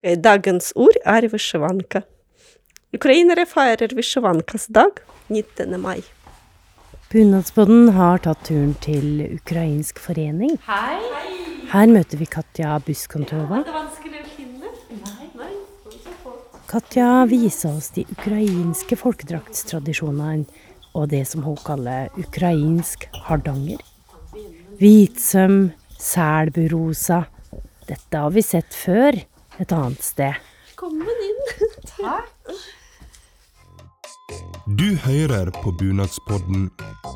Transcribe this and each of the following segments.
Dagens ord vyshavanka. Ukrainere feirer Vyshavankas dag 19. mai. Bunadspodden har tatt turen til ukrainsk forening. Hei! Her møter vi Katja Buskontova. Det vanskelig å finne? Nei. Katja viser oss de ukrainske folkedraktstradisjonene og det som hun kaller ukrainsk hardanger. Hvitsøm, selburosa. Dette har vi sett før et annet sted. Kom inn. Takk. Du hører på Bunadspodden.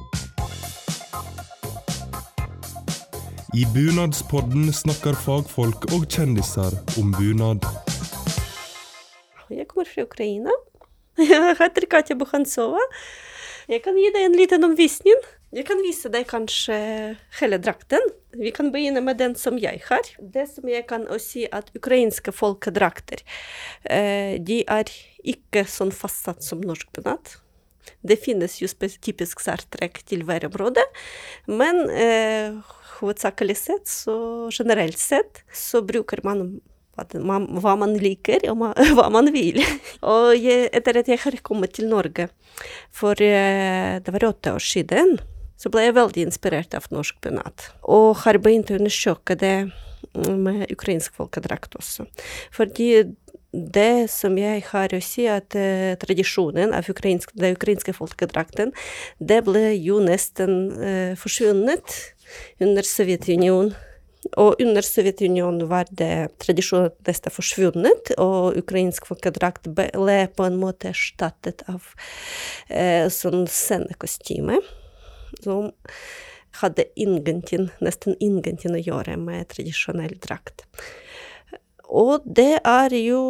I Bunadspodden snakker fagfolk og kjendiser om bunad. Jeg kommer fra Ukraina. Jeg heter Katja Buskontova. Jeg kan gi deg en liten omvisning. Jeg kan vise deg kanskje hele drakten. Vi kan begynne med den som jeg har. Det som jeg kan også si at ukrainske folkedrakter, de ikke sånn fastsatt som norsk bunad. Det finnes jo typisk særtrekk til hver område, men hovedsakelig sett, så generelt sett, så bruker man hva man liker og hva man vil. Og etter at jeg har kommet til Norge for det var 8 år siden, så ble jeg veldig inspirert av norsk bunad. Og har begynt å undersøke det med ukrainsk folkedrakt også. Fordi det som jeg har å si, at tradisjonen av det ukrainske folkedrakten, det ble jo nesten forsvunnet under Sovjetunionen. Og under Sovjetunionen var det tradisjonen nesten forsvunnet, og ukrainsk folkedrakt ble på en måte erstattet av sånn scenekostyme, som hadde nesten ingenting å gjøre med tradisjonell drakt. Og det jo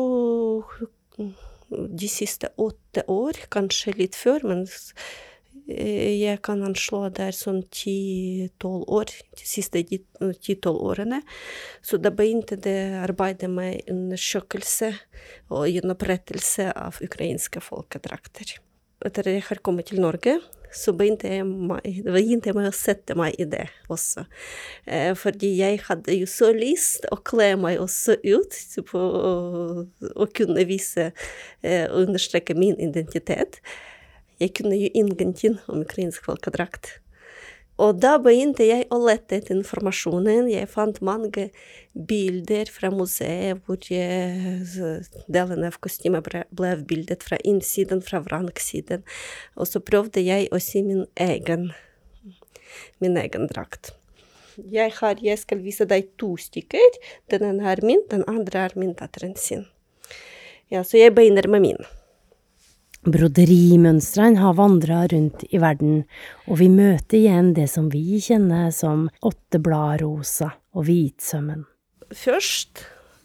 de siste 8 år, kanskje litt før, men jeg kan anslå det sånn 10-12 år, de siste 10-12 årene. Så da begynte det arbeidet med undersøkelse og gjenopprettelse av ukrainske folkedrakter. Etter jeg har kommet til Norge, så begynte jeg med å sette meg i det også. Fordi jeg hadde jo så lyst å kle meg også ut på å kunne vise og understreke min identitet. Jeg kunne jo ingenting om ukrainsk folkedrakt. Og da begynte jeg å lette etter informasjonen. Jeg fant mange bilder fra museet hvor delen av kostymet ble bildet fra innsiden, fra vrangsiden. Og så prøvde jeg å si min egen drakt. Jeg skal vise deg 2 stykker. Den ene min, den andre min datteren sin. Ja, så jeg begynner med min. Broderimønstrene har vandret rundt i verden, og vi møter igjen det som vi kjenner som 8-bladrosa og hvitsømmen. Først,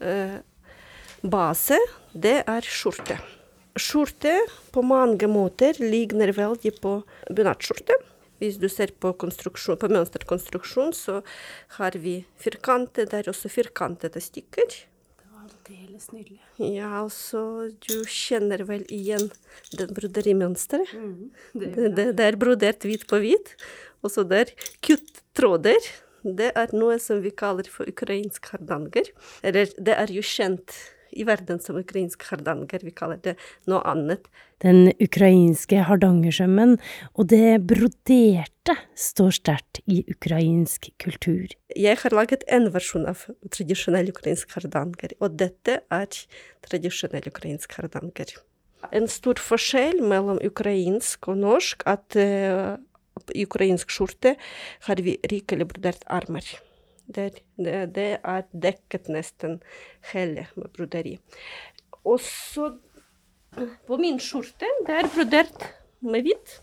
base, det skjorte. Skjorte på mange måter ligner veldig på bunadskjorte. Hvis du ser på mønsterkonstruksjon, så har vi firkantet, det også firkantete stykker. Det hele snydelig. Ja, altså, du kjenner vel igjen den broderimønsteret. Det brodert hvit på hvit, og så kutt-tråder. Det noe som vi kaller for ukrainsk hardanger. Eller det jo kjent i verden som ukrainsk hardanger, vi kaller det noe annet. Den ukrainske hardangersømmen og det broderte står sterkt i ukrainsk kultur. Jeg har laget en versjon av tradisjonell ukrainsk hardanger, og dette tradisjonell ukrainsk hardanger. En stor forskjell mellom ukrainsk og norsk at i ukrainsk skjorte har vi rikelig brodert armer. Det dekket nesten hele med broderi. Og så på min skjorte, det brodert med hvitt.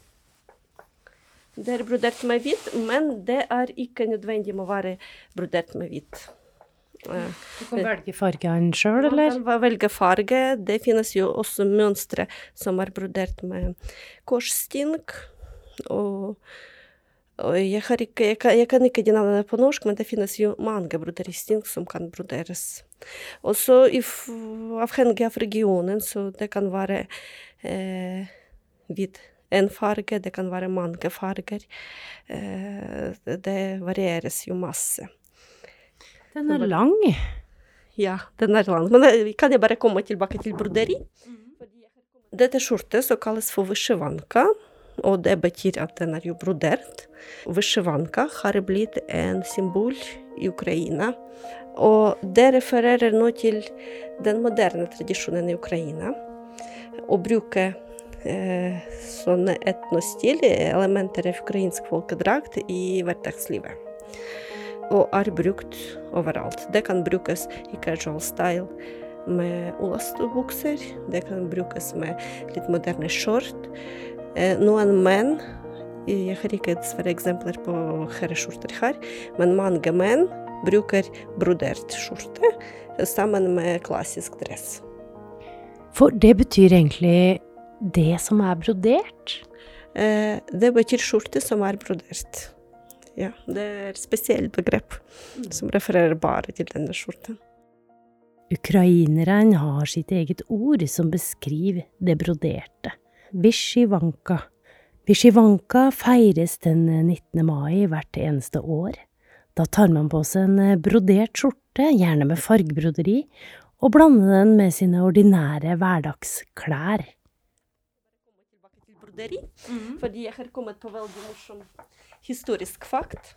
Det brodert med hvitt, men det ikke nødvendig å være brodert med hvitt. Du kan velge fargen selv, eller? Man kan velge farge. Det finnes jo også mønstre som brodert med korssting, og jeg kan ikke de navnene på norsk, men det finnes jo mange broderisting som kan broderes. Og så avhengig av regionen, så det kan være hvit en farge, det kan være mange farger. Det varieres jo masse. Den lang. Ja, den er lang. Men kan jeg bare komme tilbake til broderi? Dette skjorte så kalles for vyshyvanka, og det betyr at den er jo brodert. Vyshyvanka har blitt en symbol i Ukraina, og det refererer nå til den moderne tradisjonen i Ukraina, å bruke sånne etnostil, elementer av ukrainsk folkedrakt i hverdagslivet. Og er brukt overalt. Det kan brukes i casual style med olastbukser, det kan brukes med litt moderne skjort. Noen menn, jeg har ikke dessverre eksempler på herreskjorter her, men mange menn bruker brodert skjorte sammen med klassisk dress. For det betyr egentlig det som er brodert? Det betyr skjorte som er brodert. Ja, det er et spesielt begrep som refererer bare til denne skjorten. Ukraineren har sitt eget ord som beskriver det broderte. Vyshyvanka. Vyshyvanka feires den 19. mai hvert eneste år. Da tar man på seg en brodert skjorte, gjerne med fargebroderi, og blander den med sine ordinære hverdagsklær. Broderi, fordi jeg har kommet på veldig morsom historisk fakt.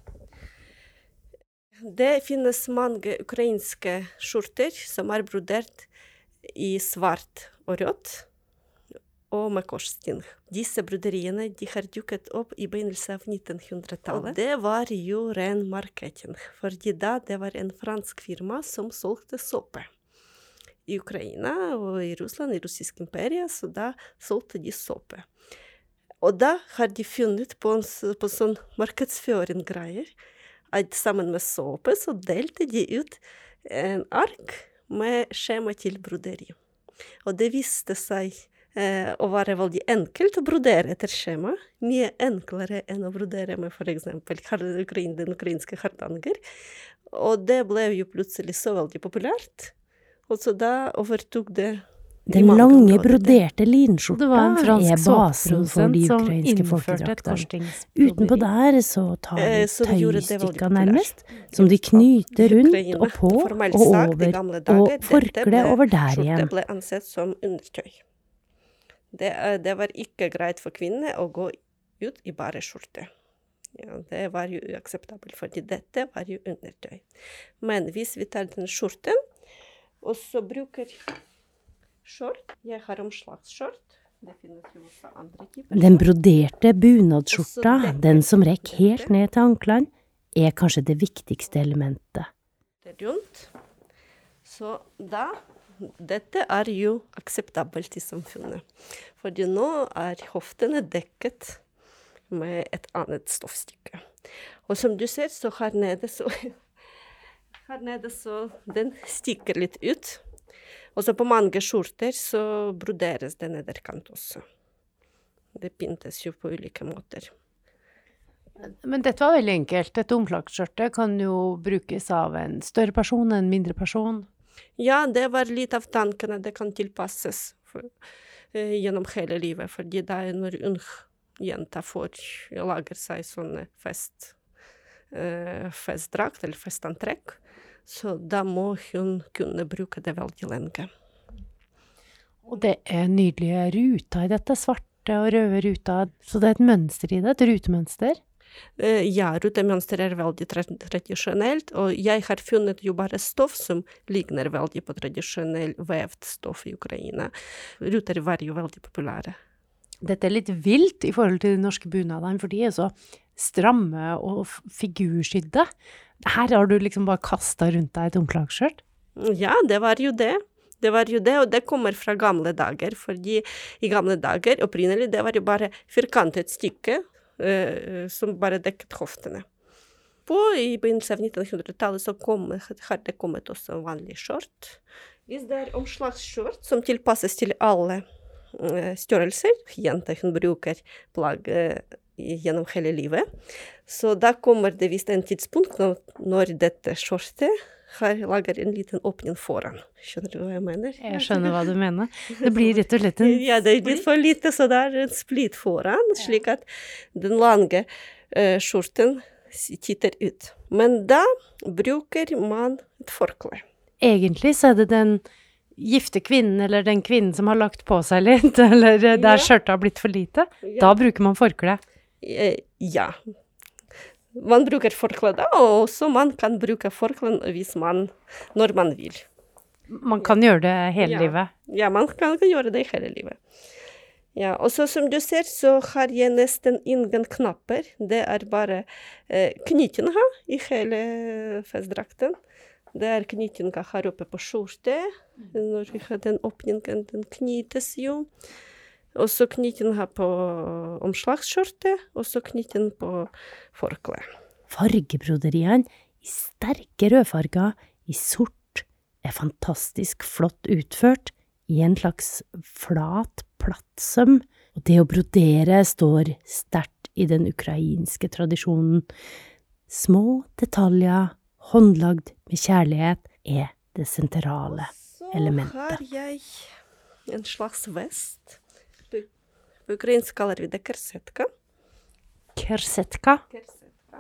Det finnes mange ukrainske skjorter som er brodert i svart og rødt, og med korssting. Disse broderiene de har dukket opp i begynnelsen av 1900-tallet. Og det var jo ren marketing, fordi da det var en fransk firma som solgte såpe i Ukraina og i Russland, i russisk imperie, så da solgte de såpe. Og da har de funnet på sånn markedsføring-greier, at sammen med såpe så delte de ut en ark med skjema til broderi. Og det viste seg å være veldig enkelt å brodere etter skjema, mye enklere enn å brodere med for eksempel den ukrainske hardanger. Og det ble jo plutselig så veldig populært, og så da overtok det Den lange broderte linskjorta er basen for de ukrainske folkedraktene. Utenpå der så tar de tøystikka nærmest, som de knyter rundt og på og over, og forkle over der igjen. Det ble ansett som undertøy. Det var ikke greit for kvinner å gå ut i bare skjorte. Ja, det var jo uakseptabelt, fordi dette var jo undertøy. Men hvis vi tar den skjorten, og så bruker skjort, jeg har omslagsskjort, det finnes jo også andre typer. Den broderte bunadsskjorta, den som rekker helt ned til anklene, er kanskje det viktigste elementet. Det er rundt, så da dette er jo akseptabelt i samfunnet, fordi nå er hoftene dekket med et annet stoffstykke. Og som du ser, så her nede så den stikker litt ut. Og så på mange skjorter så broderes det nederkant også. Det pyntes jo på ulike måter. Men dette var veldig enkelt. Dette omslagsskjortet kan jo brukes av en større person, en mindre person. Ja, det var litt av tankene. Det kan tilpasses gjennom hele livet, fordi da når ung jenta lager seg sånne festdrakt eller festantrekk, så da må hun kunne bruke det veldig lenge. Og det er nydelige ruter i dette, svarte og røde ruter, så det er et mønster i det, et rutemønster. Ja, rutemønster er veldig tradisjonelt, og jeg har funnet jo bare stoff som ligner veldig på tradisjonell vevt stoff i Ukraina. Ruter var jo veldig populære. Dette er litt vilt i forhold til de norske bunadene, for de er så stramme og figurskydde. Her har du liksom bare kastet rundt deg et omslagsskjørt. Ja, det var jo det. Det var jo det, og det kommer fra gamle dager, fordi i gamle dager, opprinnelig, det var jo bare firkantet stykke, som bare dekket hoftene. I begynnelsen av 1900-tallet så har det kommet også vanlig skjort. Hvis det er omslagsskjort som tilpasses til alle størrelser, jenta hun bruker plagg gjennom hele livet, så da kommer det vist en tidspunkt når dette skjortet lager en liten åpning foran. Skjønner du hva jeg mener? Jeg skjønner hva du mener. Det blir rett og slett en Ja, det er litt for lite, så det er en splitt foran, slik at den lange skjorten titter ut. Men da bruker man et forkle egentlig så er det den gifte kvinnen, eller den kvinnen som har lagt på seg litt, eller der skjørtet har blitt for lite. Da bruker man forkle. Ja. Man bruker forkle, og så man kan bruke forkle når man vil. Man kan gjøre det hele livet. Ja, man kan gjøre det hele livet. Ja, og så som du ser, så har jeg nesten ingen knapper. Det bare knyttinga i hele festdrakten. Det knyttinga her oppe på skjorte. Når vi har den åpningen, den knytes jo. Og så knyttinga på omslagsskjorte, og så knytten på forkle. Fargebroderiene i sterke rødfarger, i sort, fantastisk flott utført, i en slags flat plattsøm. Og det å brodere står sterkt i den ukrainske tradisjonen. Små detaljer, håndlagd med kjærlighet, det sentrale elementet. Så har jeg en slags vest. På ukrainsk kaller vi det kersetka. Kersetka? Kersetka.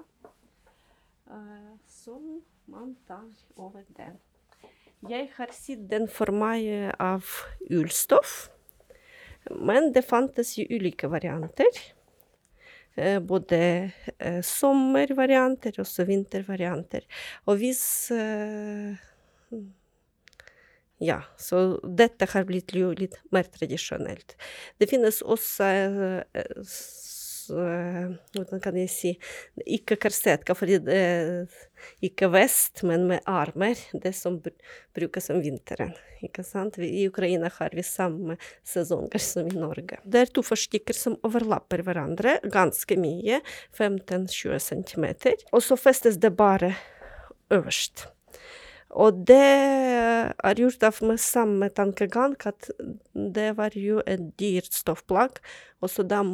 Som man tar over den. Jeg har sett den for meg av ullstoff, men det fantes jo ulike varianter. Både sommervarianter og vintervarianter. Og hvis ja, så dette har blitt jo litt mer tradisjonelt. Det finnes også hvordan kan jeg si, ikke kersetka, fordi det ikke vest, men med armer, det som brukes om vinteren, ikke sant? I Ukraina har vi samme sesonger som i Norge. Det 2 forstykker som overlapper hverandre, ganske mye, 15-20 centimeter, og så festes det bare øverst. Og det gjort av med samme tankegang, at det var jo et dyrt stoffplagg, og så da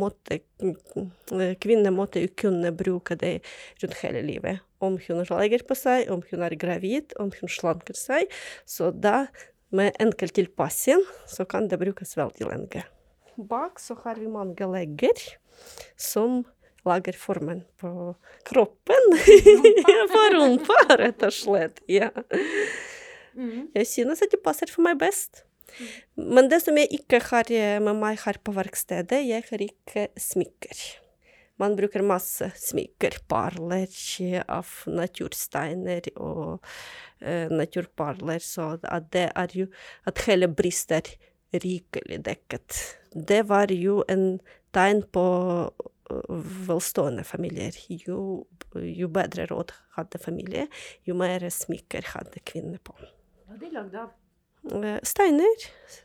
kvinner måtte jo kunne bruke det rundt hele livet. Om hun legger på seg, om hun gravid, om hun slanker seg. Så da, med enkel tilpassing, så kan det brukes veldig lenge. Bak så har vi mange legger som lager formen på kroppen. På rumpa, rett og slett. Ja. Jeg synes at det passer for meg best. Men det som jeg ikke har med meg her på verkstedet, jeg har ikke smykker. Man bruker masse smykker, perler av natursteiner og naturperler, så at det jo at hele brystet rikelig dekket. Det var jo en tegn på velstående familier. Jo bedre råd hadde familie, jo mer smykker hadde kvinner på. Hva de lagd av? Steiner,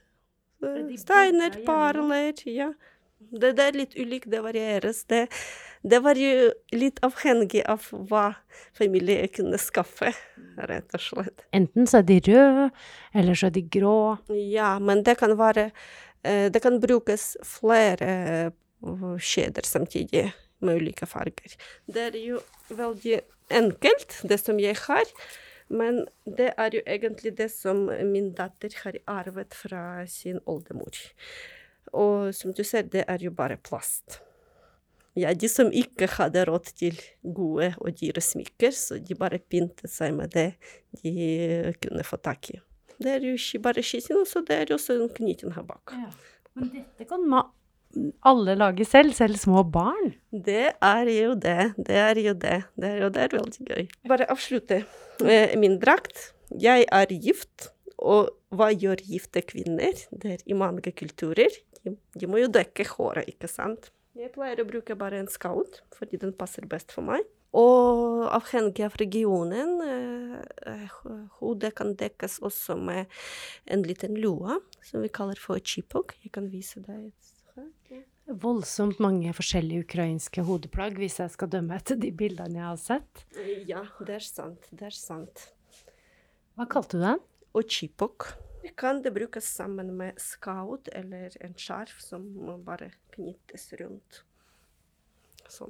perler, ja. Det litt ulikt, det varieres. Det var jo litt avhengig av hva familien kunne skaffe, rett og slett. Enten så de røde, eller så de grå. Ja, men det kan brukes flere skjeder samtidig, med ulike farger. Det jo veldig enkelt, det som jeg har. Men det jo egentlig det som min datter har arvet fra sin oldemor. Og som du ser, det jo bare plast. Ja, de som ikke hadde råd til gode og dyre smykker, så de bare pyntet seg med det de kunne få tak i. Det jo ikke bare skitten, så det jo også en knytting her bak. Ja. Men dette kan alle lage selv små barn? Det jo det. Det veldig gøy. Bare avslutte min drakt. Jeg gift, og hva gjør gifte kvinner? Det i mange kulturer. De må jo dekke håret, ikke sant? Jeg pleier å bruke bare en skaut, fordi den passer best for meg. Og avhengig av regionen, hodet kan dekkes også med en liten lua, som vi kaller for chipok. Jeg kan vise deg et. Voldsomt mange forskjellige ukrainske hodeplagg, hvis jeg skal dømme etter de bildene jeg har sett. Ja, det sant. Hva kalte du den? Ochipok. Kan det brukes sammen med skaut eller en skjerf som bare knyttes rundt. Sånn.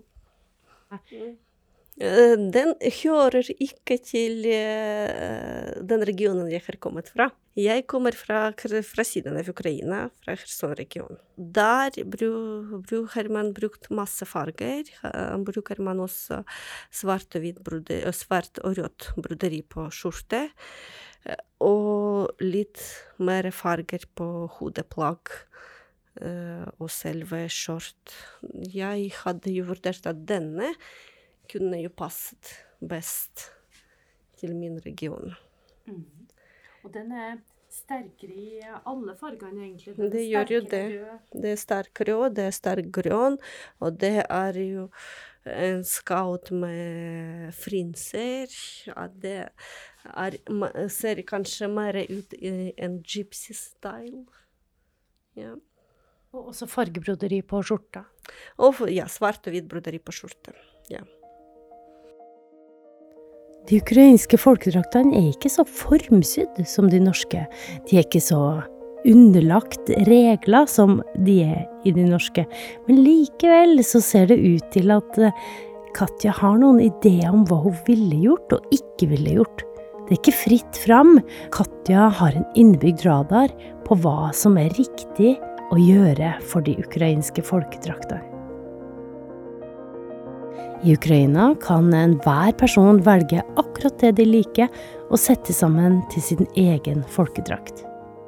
Den hører ikke til den regionen jeg har kommet fra. Jeg kommer fra siden av Ukraina, fra Kherson-regionen. Der har man brukt masse farger. Bruker man også svart og rødt broderi på skjorte. Og litt mer farger på hodeplagg og selve skjort. Jeg hadde jo vurdert at denne kunne jo passet best til min region. Og den sterkere i alle fargene egentlig. Det gjør jo det. Det sterk rød, det sterk grønn, og det jo en skaut med frinser. At det ser kanskje mer ut i en gypsy-style. Ja. Og også fargebroderi på skjorta. Og ja, svart og hvitt broderi på skjorta. Ja. De ukrainske folkedraktene ikke så formsydd som de norske. De ikke så underlagt regler som de i de norske. Men likevel så ser det ut til at Katja har noen ideer om hva hun ville gjort og ikke ville gjort. Det ikke fritt fram. Katja har en innebygd radar på hva som riktig å gjøre for de ukrainske folkedraktene. I Ukraina kan enhver person velge akkurat det de liker og sette sammen til sin egen folkedrakt.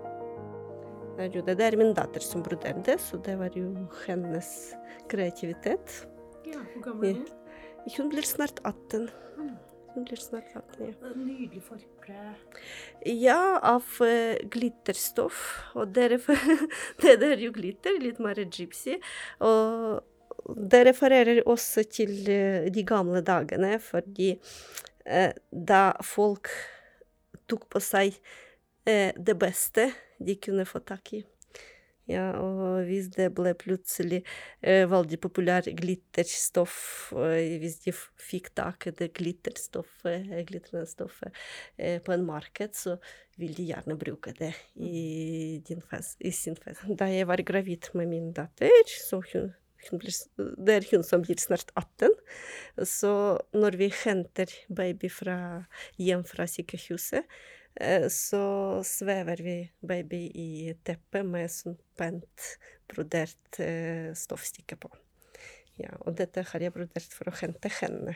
Det min datter som broderte, så det var jo hennes kreativitet. Ja, hvor gammel er hun? Hun blir snart 18. Ja. Nydelig forkle. Ja, av glitterstoff. Og det jo glitter, litt mer gypsy. Og det refererer også til de gamle dagene, fordi da folk tok på seg det beste de kunne få tak i. Ja, og hvis det ble plutselig veldig populær glitterstoff, hvis de fikk tak i det glitrende stoffet på en marked, så vil de gjerne bruke det i sin fest. Da jeg var gravid med min datter, så det hun som blir snart 18, så når vi henter baby hjem fra sykehuset, så svever vi baby i teppet med sånn pent brodert stoffstykke på. Ja, og dette har jeg brodert for å hente henne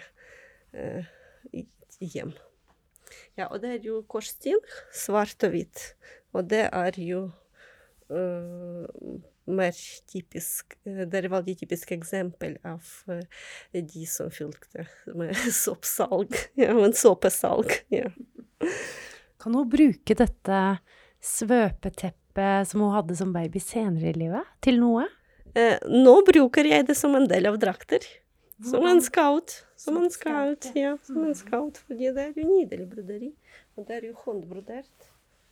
hjem. Ja, og det jo korsstinn, svart og hvitt. Og det jo mer typisk, det veldig typisk eksempel av de som fulgte med såpesalg. Ja, men såpesalg, ja. Kan hun bruke dette svøpeteppet som hun hadde som baby senere i livet, til noe? Nå bruker jeg det som en del av drakter. Som en scout. Ja, som en scout. Fordi det jo nydelig broderi. Og det jo håndbrodert.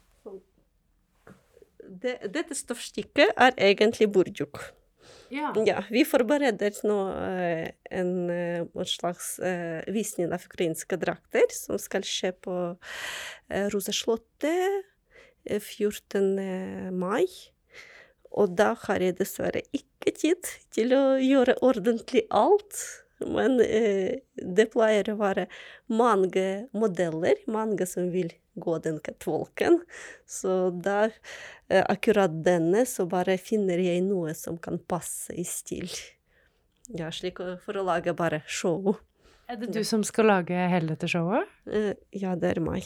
Dette stoffstykket egentlig burjuk. Ja, vi forbereder nå en slags visning av ukrainske drakter, som skal skje på Rosa Slottet 14. mai. Og da har jeg dessverre ikke tid til å gjøre ordentlig alt. Men det pleier å være mange modeller, mange som vil gå den catwalken. Så da, akkurat denne, så bare finner jeg noe som kan passe i stil. Ja, slik for å lage bare show. Det du som skal lage hele dette showet? Ja, det meg.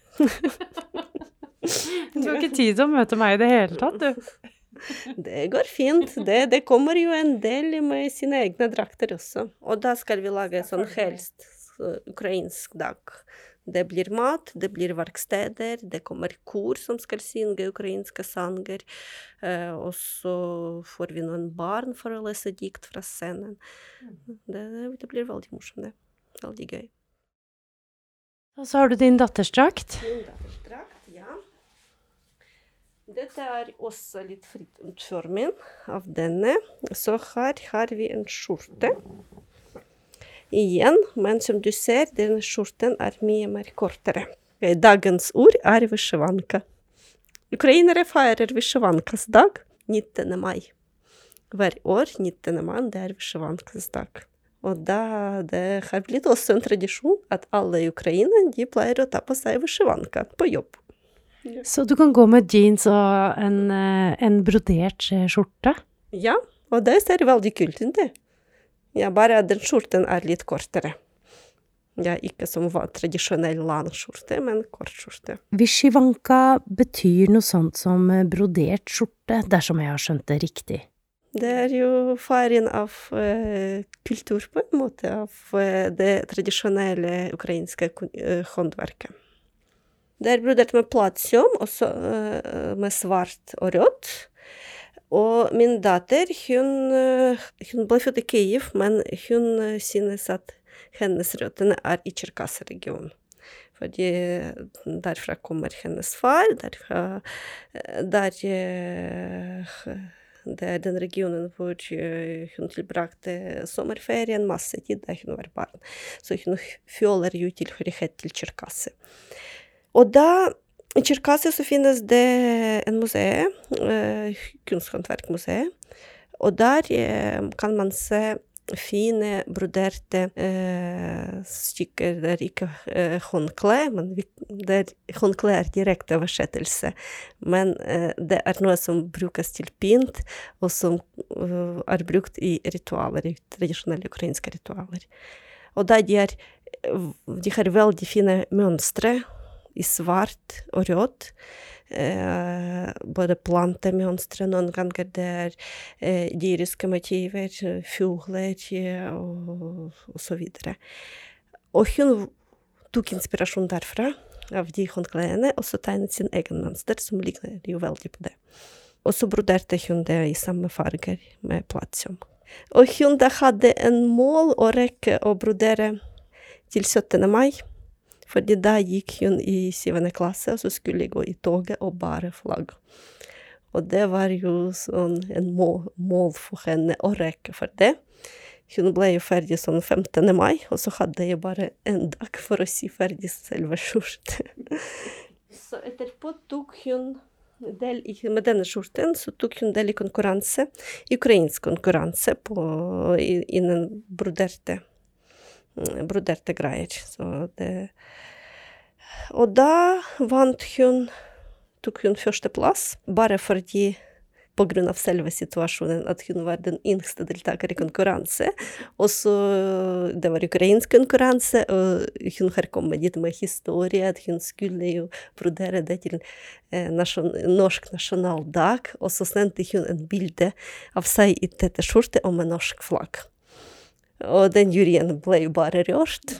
Du har ikke tid til å møte meg i det hele tatt, du. Det går fint. Det kommer jo en del med sine egne drakter også. Og da skal vi lage sånn helst ukrainsk dag. Det blir mat, det blir verksteder, det kommer kor som skal synge ukrainske sanger. Og så får vi noen barn for å lese dikt fra scenen. Det blir veldig morsomt, det. Veldig gøy. Og så har du din dattersdrakt. Min dattersdrakt, ja. Dette også litt fritt utforming av denne. Så har vi en skjorte. Igjen, men som du ser, denne skjorten mye mer kortere. Dagens ord vysjovanka. Ukrainere feirer vysjovankas dag 19. mai. Hver år 19. mai, det vysjovankas dag. Og da det har blitt også en tradisjon at alle i Ukraina, de pleier å ta på seg vysjovanka på jobb. Så du kan gå med jeans og en brodert skjorte? Ja, og det ser veldig kult ut det. Ja, bare den skjorten litt kortere. Ja, ikke som var tradisjonell langskjorte, men kortskjorte. Vyshyvanka betyr noe sånt som brodert skjorte, dersom jeg har skjønt det riktig. Det jo faren av kultur på en måte, av det tradisjonelle ukrainske håndverket. Det brodert med platsjom, også med svart og rødt. Og min datter, hun ble født i Kyiv, men hun synes at hennes røttene i Tsjerkass-regionen. Fordi derfra kommer hennes far, det den regionen hvor hun tilbrakte sommerferien, masse tid da hun var barn. Så hun føler jo tilhørighet til Tsjerkass. Og da i Tsjerkass så finnes det en museum, kunsthåndverkmuseum, og der kan man se fine broderte stykker, det ikke håndkle, men håndkle direkte oversettelse, men det noe som brukes til pynt, og som brukt i ritualer, i tradisjonelle ukrainske ritualer. Og da de har veldig fine mønstre, i svart og rødt, både plantemønstre, noen ganger det dyriske motiver, fugler og så videre. Og hun tok inspirasjon derfra, av de håndkledene, og så tegnet sin egen mønster, som ligner jo veldig på det. Og så broderte hun det i samme farger med platsjom. Og hun da hadde en mål å rekke å brodere til 17. mai, fordi da gikk hun i 7. klasse, og så skulle jeg gå i toget og bare flagg. Og det var jo sånn en mål for henne å rekke for det. Hun ble jo ferdig sånn 15. mai, og så hadde jeg bare en dag for å si ferdig selve skjorte. Så etterpå tok hun del med denne skjorten, så tok hun del i konkurranse, i ukrainsk konkurranse innen broderte greier. Så det. Og da tok hun første plass, bare fordi på grunn av selve situasjonen at hun var den yngste deltaker i konkurranse, og så det var ukrainsk konkurranse, og hun har kommet dit med historie, at hun skulle jo brodere det til norsk nasjonaldag, og så sendte hun en bilde av seg i dette skjorte og med norsk flagg. Og den juryen ble jo bare rørt.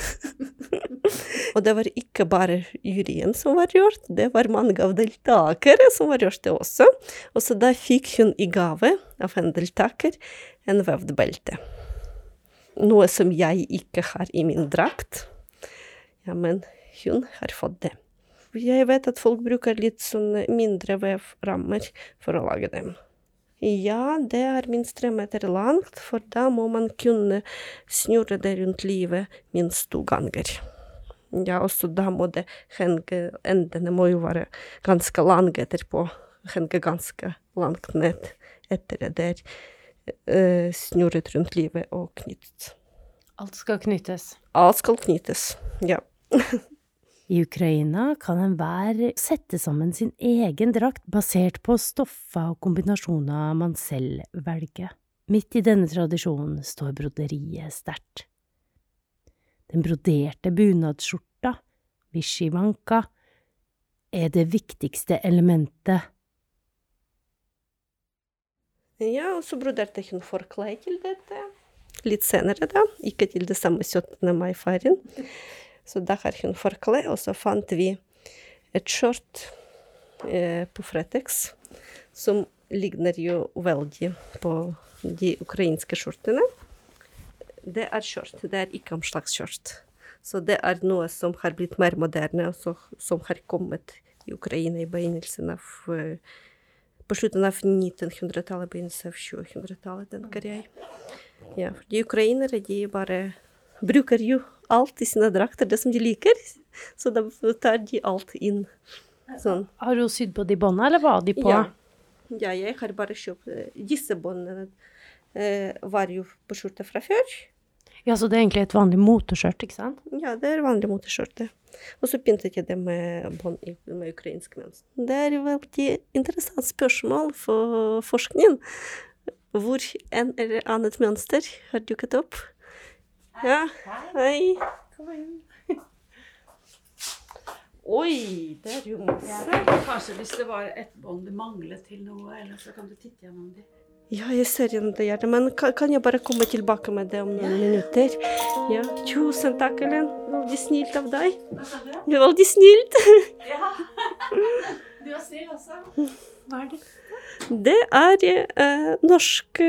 Og det var ikke bare juryen som var rørt, det var mange av deltakere som var rørte også. Og så da fikk hun i gave av en deltaker en vevd belte. Noe som jeg ikke har i min drakt. Ja, men hun har fått det. Jeg vet at folk bruker litt sånn mindre vevrammer for å lage dem. Ja, det minst 3 meter langt, for da må man kunne snurre det rundt livet minst 2 ganger. Ja, og så da må det henge, endene må jo være ganske lange etterpå, henge ganske langt ned etter det snurret rundt livet og knyttet. Alt skal knyttes. Alt skal knyttes, ja. I Ukraina kan enhver sette sammen sin egen drakt basert på stoffer og kombinasjoner man selv velger. Midt i denne tradisjonen står broderiet sterkt. Den broderte bunadsskjorta, vyshyvanka, det viktigste elementet. Ja, og så broderte hun forkle til dette. Litt senere da, ikke til det samme 17. mai-feiren. Så da har hun forkle, og så fant vi et skjørt på Fretex, som ligner jo veldig på de ukrainske skjortene. Det skjørt, det ikke omslagsskjørt. Så det noe som har blitt mer moderne, og som har kommet i Ukraina i begynnelsen av, på slutten av 1900-tallet, begynnelsen av 2000-tallet, tenker jeg. Ja, de ukrainere, de bare bruker jo alt i sine drakter, det som de liker, så da tar de alt inn. Sånn. Har du sydd på de båndene, eller var de på? Ja, jeg har bare kjøpt disse båndene. Var jo på skjorte fra før. Ja, så det egentlig et vanlig moteskjørt, ikke sant? Ja, det vanlig moteskjørte. Og så pyntet jeg det med bånd med ukrainsk mønster. Det veldig interessant spørsmål for forskningen. Hvor en eller annet mønster har dukket opp. Ja, hei. Kom inn. Oi, det jo masse. Kanskje hvis det var et bånd det manglet til noe, eller så kan du titte gjennom det. Ja, jeg ser gjennom det hjertet, men kan jeg bare komme tilbake med det om noen minutter? Ja, tusen takk, Ellen. Veldig snilt av deg. Hva sa du? Det var veldig snilt. Ja, du var snill også. Hva det? Det norsk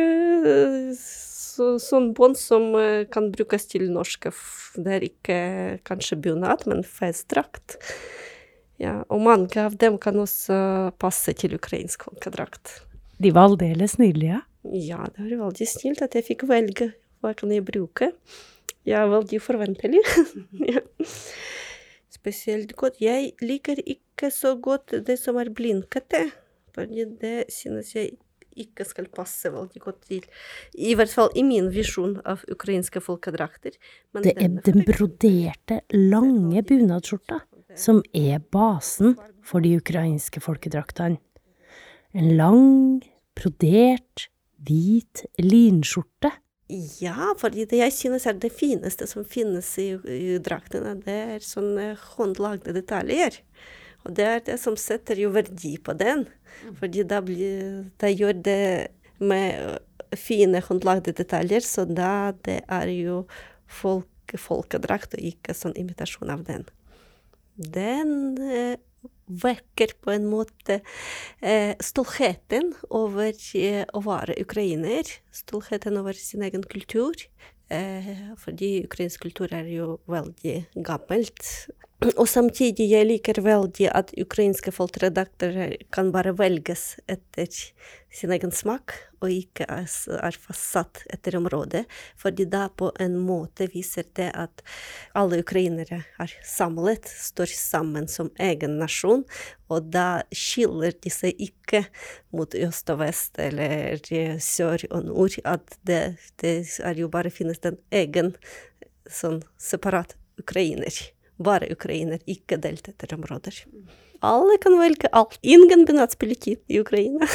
sånn bånd som kan brukes til norske. Det ikke kanskje bunad, men festdrakt. Ja, og mange av dem kan også passe til ukrainsk folkedrakt. De var aldeles nydelige. Ja, det var veldig snilt at jeg fikk velge hva kan jeg bruke. Jeg veldig forventelig. Ja. Spesielt godt. Jeg liker ikke så godt det som blinkete, fordi det synes jeg ikke skal passe veldig godt til. I hvert fall i min visjon av ukrainske folkedrakter. Men Det den broderte, lange bunadskjorta som basen for de ukrainske folkedraktene. En lang, brodert, hvit linskjorte. Ja, fordi det jeg synes det fineste som finnes i draktene, det sånne håndlagde detaljer. Og det det som setter jo verdi på den. Fordi det gjør det med fine håndlagde detaljer, så da det jo folkedrakt og ikke sånn imitasjon av den. Den vekker på en måte stoltheten over å være ukrainer, stoltheten over sin egen kultur, fordi ukrainsk kultur jo veldig gammelt. Og samtidig jeg liker veldig at ukrainske folkeredakter kan bare velges etter sin egen smak, og ikke fastsatt etter området, fordi da på en måte viser det at alle ukrainere samlet, står sammen som egen nasjon, og da skiller de seg ikke mot øst og vest, eller sør og nord, at det jo bare finnes den egen sånn separat ukrainer. Bare ukrainer, ikke delt etter områder. Alle kan velge alt. Ingen bunadspolitikk i Ukraina.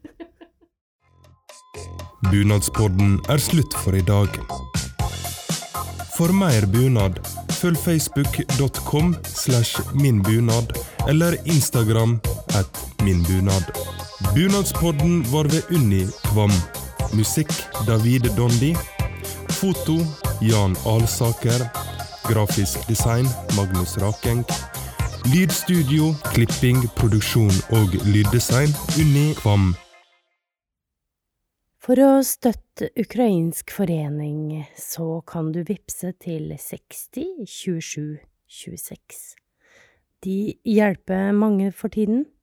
Bunadspodden slutt for i dag. For mer bunad, følg facebook.com/minbunad eller Instagram @minbunad. Bunadspodden var ved Unni Kvam. Musikk David Dondi. Foto Jan Alsaker. Grafisk design Magnus Rakeng. Lydstudio, klipping, produksjon og lyddesign Unni Kvam. For å støtte ukrainsk forening, så kan du vippse til 60 27 26. De hjelper mange for tiden.